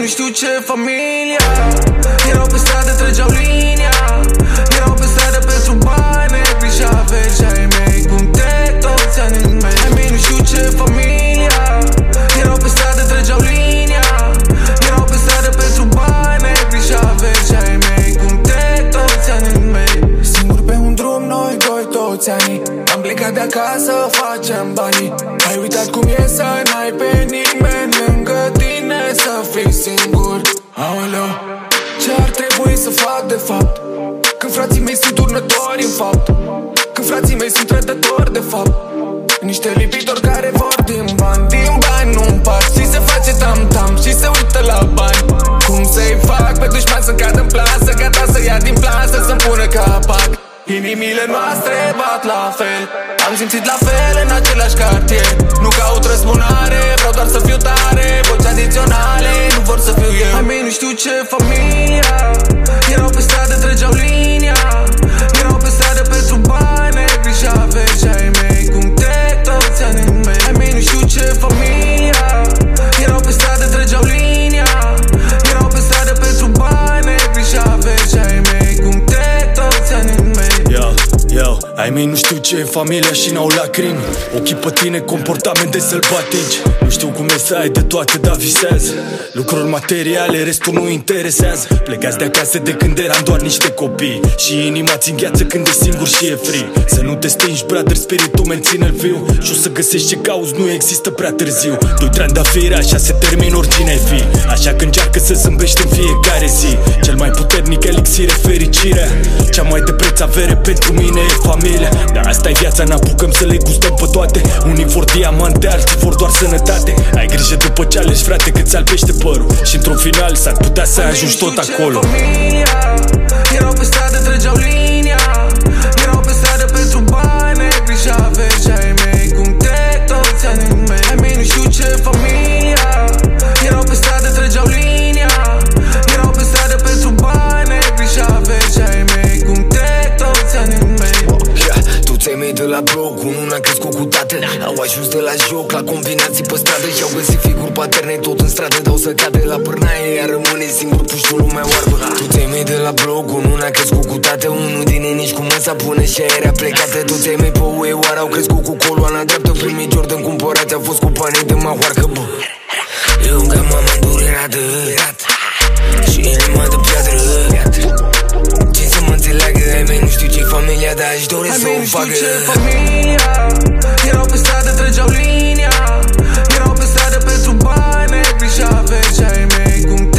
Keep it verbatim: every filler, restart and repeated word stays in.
nu știu ce familia. Erau pe stradă, trăgeau linia. Erau pe stradă pentru bani, negri și aveți și ai mei. Cum te toți anii mei. Ai mei nu știu ce familia. Erau pe stradă, trăgeau linia. Erau pe stradă pentru bani, negri și aveți și ai mei. Cum te toți anii mei. Singur pe un drum, noi doi toți anii. Am plecat de acasă, facem banii. Ai uitat cum e să n-ai pe nimeni lângă tine, să fii singur. Aoleu, ce ar trebui să fac de fapt? Când frații mei sunt turnători în fapt. Când frații mei sunt trădători de fapt. Niște lipitori care vor din bani. Din bani nu-mi pac. Și se face tam-tam și se uită la bani. Cum să-i fac pe dușman să cadă în plasă, gata să ia din plasă, să-mi pună capac. Inimile noastre bat la fel. Am simțit la fel în același cartier. Nu caut răzbunare, vreau doar să fiu tare. Voci adiționale, nu vor să fiu eu. Ai mei nu știu ce familia. Erau pe stradă, trăgeau linia. Erau pe stradă pentru bani, negri și aveți și ai mei. Cum te toți anii mei. Ai mei nu știu ce familia. Erau pe stradă, trăgeau linia. Erau pe stradă pentru bani, negri și aveți și ai mei. Cum te toți anii mei. Yo, yo, ai mei nu știu ce e familia și n-au lacrimi. Ochii pe tine, comportamente sălbatici. Nu știu cum e să ai de toate, dar visează. Lucruri materiale, restul nu interesează. Plecați de acasă de când eram doar niște copii. Și inima ți îngheață când e singur și e free. Să nu te stingi, brother, spiritul menține-l viu. Și o să găsești ce cauzi, nu există prea târziu. Doi trandafiri, așa se termin oricine ai fi. Așa că încearcă să zâmbești în fiecare zi. Cel mai puternic elixir e fericirea. Cea mai de preț avere pentru mine e familia. Dar asta e viața, n-apucăm să le gustăm pe toate. Unii vor diamante, alții vor doar sănătate. Ai grijă după ce alegi, frate, că ți albește părul. Și într-un final s-ar putea să ajungi tot acolo. Erau pe stradă, trăgeau linia. Erau pe stradă pentru bani, negri și aveți și ai mei. Cum te toți anii mei. Ai mei nu știu ce familia. Erau pe stradă, trăgeau linia. Erau pe stradă pentru bani, negri și aveți și ai mei. Cum te toți anii mei. Toți ai mei de la bloc, unul n-a crescut cu tatăl. Au ajuns de la joc, la combinații pe stradă. Și-au găsit figuri paterne tot în stradă. Dau să cade la pârnaie, iar rămâne singur puștul lumea oarbă. Toți ai mei de la bloc, unul n-a crescut cu tatăl. Unul din ei nici cu măsa pune și aerea plecată. Toți ai mei pe U E oară au crescut cu coloana dreaptă. Primii Jordan cumpărați au fost cu banii de mahoarcă, bă. Eu încă m-am îndurat și inima de piatră. Ce să mă înțeleagă, ai mei nu știu ce-i familia, dar aș dori să o facă. Erau pe stradă, trăgeau linia. Erau pe stradă pentru bani, negri și aveți și ai mei. Cum